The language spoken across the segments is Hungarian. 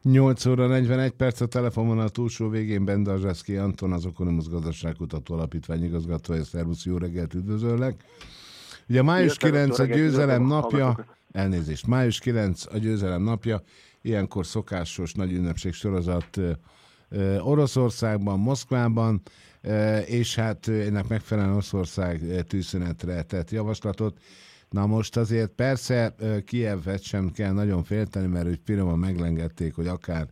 8 óra 41 perc a telefonon a túlsó végén Bendarzsászky Anton, az Oekonomusz Gazdaságkutató Alapítvány igazgatója. Szervusz, jó reggelt, üdvözöllek! Ugye május 9 a győzelem napja, elnézést, május 9 a győzelem napja, ilyenkor szokásos nagy ünnepség sorozat Oroszországban, Moszkvában, és hát ennek megfelelően Oroszország tűzszünetre tett javaslatot. Na most azért persze Kijevet sem kell nagyon félteni, mert úgy finoman meglengették, hogy akár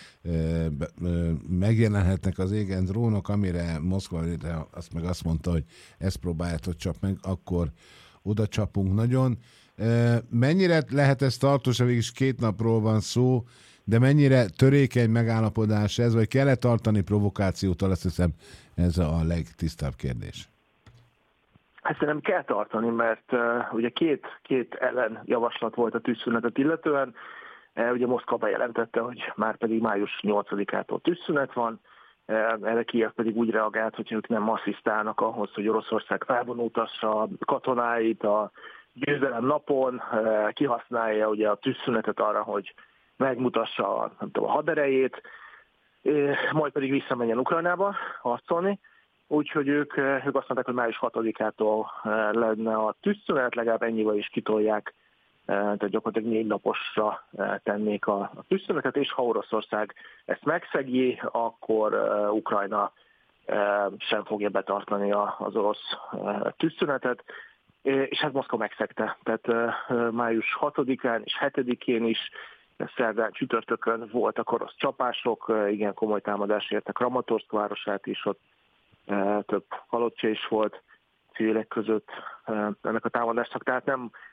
megjelenhetnek az égen drónok, amire Moszkva azt mondta, hogy ezt próbáljátok csak meg, akkor oda csapunk nagyon. Mennyire lehet ez tartós, végig 2 napról van szó, de mennyire törékeny megállapodás ez, vagy kell-e tartani provokációtól, azt hiszem ez a legtisztább kérdés. Hát szerintem kell tartani, mert ugye két ellenjavaslat volt a tűzszünetet illetően. Ugye Moszkva bejelentette, hogy már pedig május 8-ától tűzszünet van, erre Kijev pedig úgy reagált, hogy ők nem asszisztálnak ahhoz, hogy Oroszország felvonultassa katonáit a győzelem napon, kihasználja ugye a tűzszünetet arra, hogy megmutassa a haderejét, majd pedig visszamenjen Ukrajnába harcolni. Úgyhogy ők azt mondták, hogy május 6-ától lenne a tűzszünet, legalább ennyivel is kitolják, tehát gyakorlatilag 4 naposra tennék a tűzszünetet, és ha Oroszország ezt megszegi, akkor Ukrajna sem fogja betartani az orosz tűzszünetet, és hát Moszkva megszegte. Tehát május 6-án és 7-én is, szerdán, csütörtökön voltak orosz csapások, igen komoly támadás érte Kramatorszk városát is, ott több halottja is volt civilek között ennek a támadásnak, tehát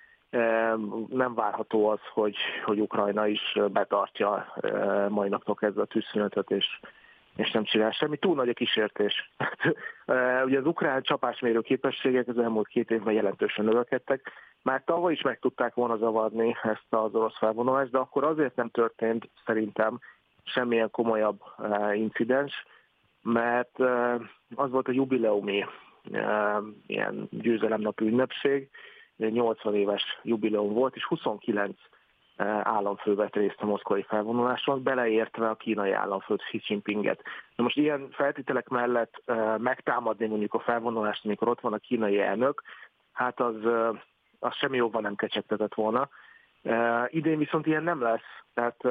nem várható az, hogy Ukrajna is betartja mai naptól kezdve a tűzszünetet, és nem csinál semmi. Túl nagy a kísértés. Ugye az ukrán csapásmérő képességek az elmúlt 2 évben jelentősen növekedtek. Már tavaly is meg tudták volna zavarni ezt az orosz felvonulást, de akkor azért nem történt szerintem semmilyen komolyabb incidens, mert az volt a jubileumi ilyen győzelemnapi ünnepség, 80 éves jubileum volt, és 29 államfő vett részt a moszkvai felvonuláson, beleértve a kínai államfőt, Xi Jinpinget. Na most ilyen feltételek mellett megtámadni mondjuk a felvonulást, amikor ott van a kínai elnök, hát az semmi jobban nem kecsegtetett volna. Idén viszont ilyen nem lesz, tehát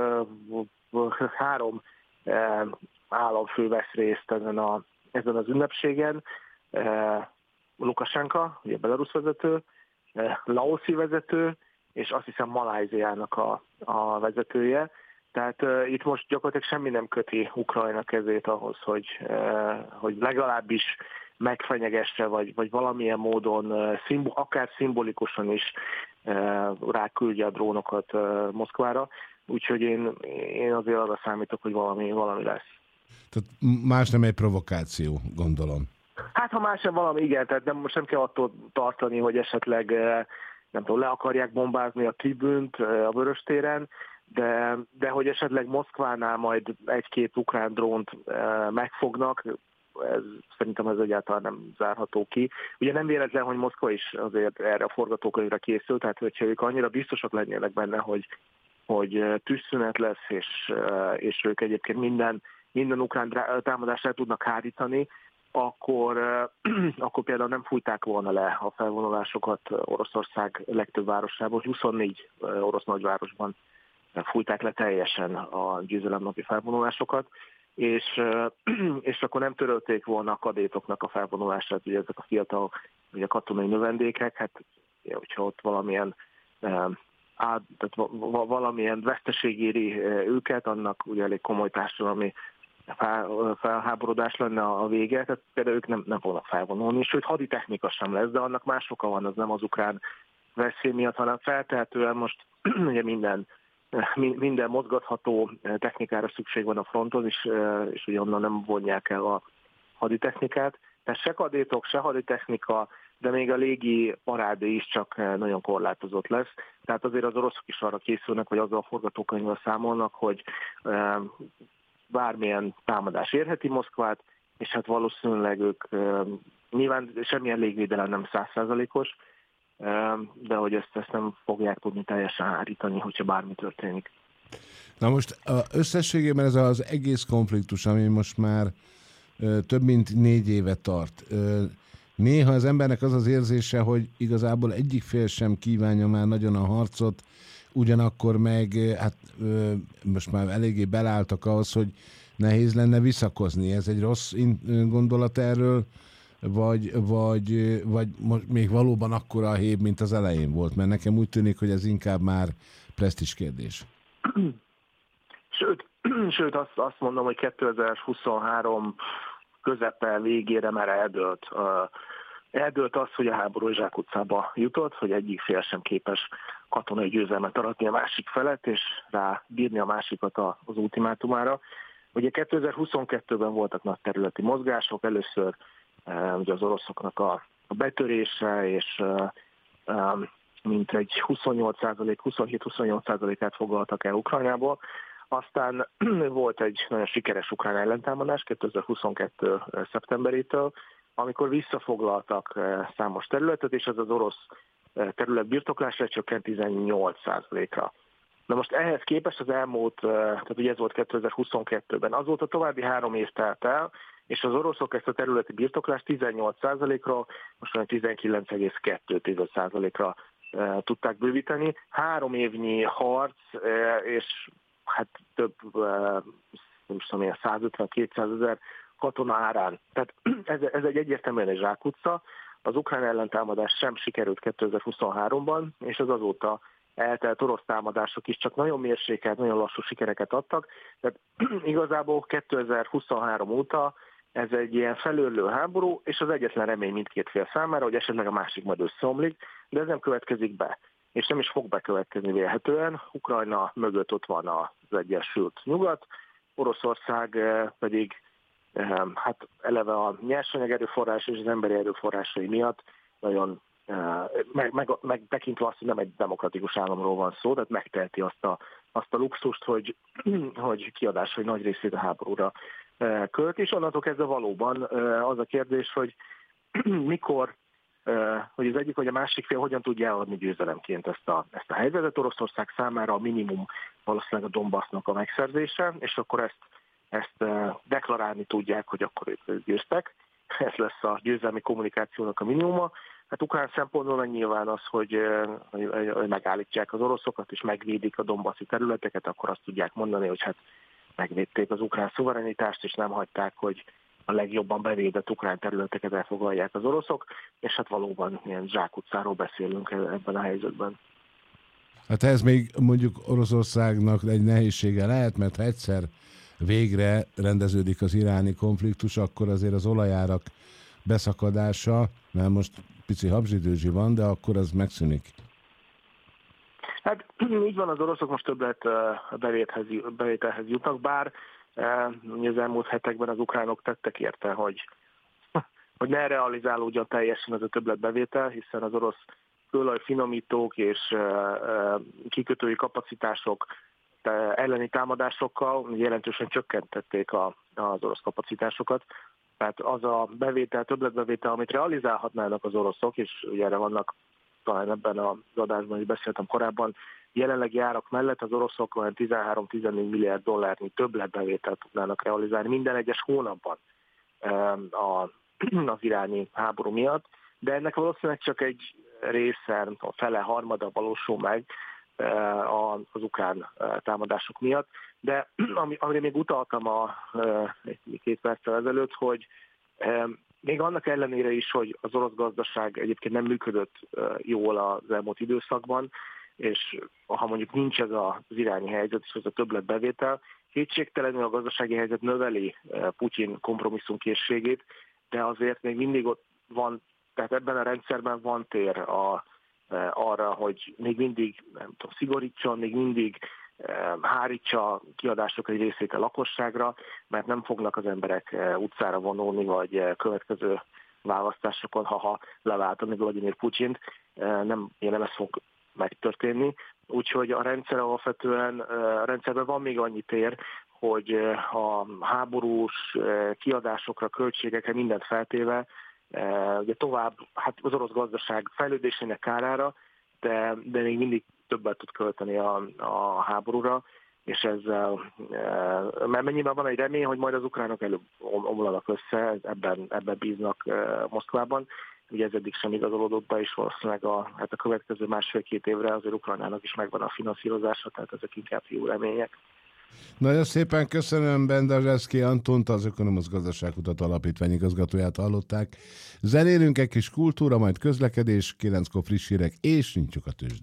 3 államfő vesz részt ezen az ünnepségen. Lukasenka, ugye Belarus vezető, laoszi vezető, és azt hiszem Malajziának a vezetője. Tehát itt most gyakorlatilag semmi nem köti Ukrajna kezét ahhoz, hogy legalábbis megfenyegesse, vagy valamilyen módon, akár szimbolikusan is ráküldje a drónokat Moszkvára. Úgyhogy én azért arra számítok, hogy valami lesz. Tehát más nem egy provokáció, gondolom. Hát ha más sem valami, igen, tehát most nem kell attól tartani, hogy esetleg nem tudom, le akarják bombázni a tribünt a Vöröstéren, de hogy esetleg Moszkvánál majd 1-2 ukrán drónt megfognak, szerintem ez egyáltalán nem zárható ki. Ugye nem véletlen, hogy Moszkva is azért erre a forgatókönyvre készült, tehát hogyha ők annyira biztosak lennének benne, hogy tűzszünet lesz, és ők egyébként minden ukrán támadást el tudnak hárítani, akkor például nem fújták volna le a felvonulásokat Oroszország legtöbb városából, 24 orosz nagyvárosban fújták le teljesen a győzelemnapi felvonulásokat, és akkor nem törölték volna a kadétoknak a felvonulását, ugye ezek a fiatal ugye katonai növendékek, hát hogyha ott valamilyen valamilyen veszteség éri őket, annak ugye elég komoly társadalmi felháborodás lenne a vége, tehát például ők nem fognak felvonulni, sőt haditechnika sem lesz, de annak más oka van, az nem az ukrán veszély miatt, hanem feltehetően most ugye minden mozgatható technikára szükség van a fronton, és ugye onnan nem vonják el a haditechnikát. Tehát se kadétok, se haditechnika, de még a légi parádé is csak nagyon korlátozott lesz. Tehát azért az oroszok is arra készülnek, vagy azzal a forgatókönyvvel számolnak, hogy bármilyen támadás érheti Moszkvát, és hát valószínűleg ők nyilván semmilyen légvédelem nem 100%-os, de hogy ezt nem fogják tudni teljesen hárítani, hogyha bármi történik. Na most összességében ez az egész konfliktus, ami most már több mint 4 éve tart. Néha az embernek az az érzése, hogy igazából egyik fél sem kívánja már nagyon a harcot, ugyanakkor meg hát most már eléggé belálltak ahhoz, hogy nehéz lenne visszakozni. Ez egy rossz gondolat erről, vagy még valóban akkora a hív, mint az elején volt? Mert nekem úgy tűnik, hogy ez inkább már presztízs kérdés. Sőt azt mondom, hogy 2023 közepe végére már eldőlt az, hogy a háború zsákutcába jutott, hogy egyik fél sem képes katonai győzelmet aratni a másik felett, és rábírni a másikat az ultimátumára. Ugye 2022-ben voltak nagy területi mozgások, először ugye az oroszoknak a betörése, és mintegy 27-28%-át foglaltak el Ukrajnából. Aztán volt egy nagyon sikeres ukrán ellentámadás 2022. szeptemberétől, amikor visszafoglaltak számos területet, és az orosz terület birtoklásra csökkent 18%-ra. Na most ehhez képest az elmúlt, tehát ugye ez volt 2022-ben, azóta további 3 év telt el, és az oroszok ezt a területi birtoklást 18%-ra, most már 19,2%-ra tudták bővíteni. 3 évnyi harc, és hát több, nem tudom, 150-200 ezer katona árán. Tehát ez egy egyértelműen egy zsákutca. Az ukrán ellentámadás sem sikerült 2023-ban, és az azóta eltelt orosz támadások is csak nagyon mérsékelt, nagyon lassú sikereket adtak. Tehát igazából 2023 óta ez egy ilyen felőrlő háború, és az egyetlen remény mindkét fél számára, hogy esetleg a másik majd összeomlik, de ez nem következik be. És nem is fog bekövetkezni vélhetően. Ukrajna mögött ott van az Egyesült Nyugat, Oroszország pedig hát eleve a nyersanyag erőforrás és az emberi erőforrásai miatt nagyon megtekintve azt, hogy nem egy demokratikus államról van szó, tehát megteheti azt a luxust, hogy kiadásai nagy részét a háborúra költ, és onnantól kezdve valóban az a kérdés, hogy mikor, hogy az egyik vagy a másik fél hogyan tudja eladni győzelemként ezt a helyzetet. Oroszország számára a minimum valószínűleg a Donbassnak a megszerzése, és akkor ezt deklarálni tudják, hogy akkor ők győztek. Ez lesz a győzelmi kommunikációnak a minimuma. Hát ukrán szempontból meg nyilván az, hogy megállítják az oroszokat és megvédik a donbaszi területeket, akkor azt tudják mondani, hogy hát megvédték az ukrán szuverenitást, és nem hagyták, hogy a legjobban bevédett ukrán területeket elfoglalják az oroszok, és hát valóban ilyen zsákutcáról beszélünk ebben a helyzetben. Hát ez még mondjuk Oroszországnak egy nehézsége lehet, mert ha egyszer végre rendeződik az iráni konfliktus, akkor azért az olajárak beszakadása, mert most pici habzsidőzsi van, de akkor az megszűnik. Hát így van, az oroszok most többlet bevételhez jutnak, bár az elmúlt hetekben az ukránok tettek érte, hogy ne realizálódjon teljesen ez a többletbevétel, hiszen az orosz kőolaj-finomítók és kikötői kapacitások elleni támadásokkal jelentősen csökkentették az orosz kapacitásokat. Tehát az a többletbevétel, amit realizálhatnának az oroszok, és ugye erre vannak, talán ebben az adásban is beszéltem korábban, jelenlegi árak mellett az oroszok olyan 13-14 milliárd dollárnyi többletbevételt tudnának realizálni minden egyes hónapban az iráni háború miatt, de ennek valószínűleg csak egy része, a fele, harmada valósul meg az ukrán támadások miatt. De amire még utaltam két perccel ezelőtt, hogy még annak ellenére is, hogy az orosz gazdaság egyébként nem működött jól az elmúlt időszakban, és ha mondjuk nincs ez az iráni helyzet és ez a többletbevétel, kétségtelenül a gazdasági helyzet növeli Putyin kompromisszumkészségét, de azért még mindig ott van, tehát ebben a rendszerben van tér arra, hogy még mindig szigorítson, még mindig hárítsa kiadások egy részét a lakosságra, mert nem fognak az emberek utcára vonulni, vagy következő választásokon, ha leváltani Vladimir Putyint, nem ez fog megtörténni. Úgyhogy a rendszer alapvetően, a rendszerben van még annyi tér, hogy a háborús kiadásokra, költségekre mindent feltéve, ugye tovább, hát az orosz gazdaság fejlődésének kárára, de még mindig többet tud költeni a háborúra, és ezzel, mert mennyiben van egy remény, hogy majd az ukránok előbb omlanak össze, ebben bíznak Moszkvában. Ugye ez eddig sem igazolódott be, és valószínűleg a következő 1,5-2 évre azért Ukrajnának is megvan a finanszírozása, tehát ezek inkább jó remények. Nagyon szépen köszönöm, Bendarzsevszky Antont, az Ökonomusz Gazdaságkutató Alapítvány igazgatóját hallották. Zenélünk egy kis kultúra, majd közlekedés, 9-kor friss hírek, és nyitjuk a tőzsdét.